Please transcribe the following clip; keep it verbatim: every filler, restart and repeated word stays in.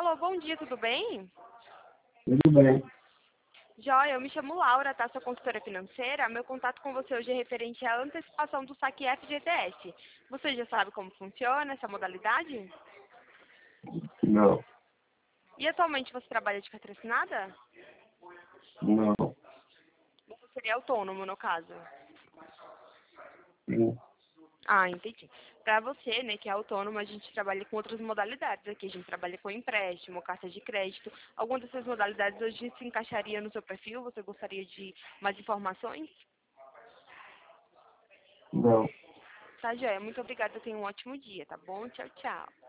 Alô, bom dia, tudo bem? Tudo bem. Joia, eu me chamo Laura, tá? Sou consultora financeira. Meu contato com você hoje é referente à antecipação do saque F G T S. Você já sabe como funciona essa modalidade? Não, E atualmente você trabalha de carteira assinada? não. Você seria autônomo, no caso. Sim. Ah, entendi. Para você, né, que é autônomo, a gente trabalha com outras modalidades aqui. A gente trabalha com empréstimo, carta de crédito. Alguma dessas modalidades hoje se encaixaria no seu perfil? Você gostaria de mais informações? Não. Tá, joia. Muito obrigada. Tenha um ótimo dia, tá bom? Tchau, tchau.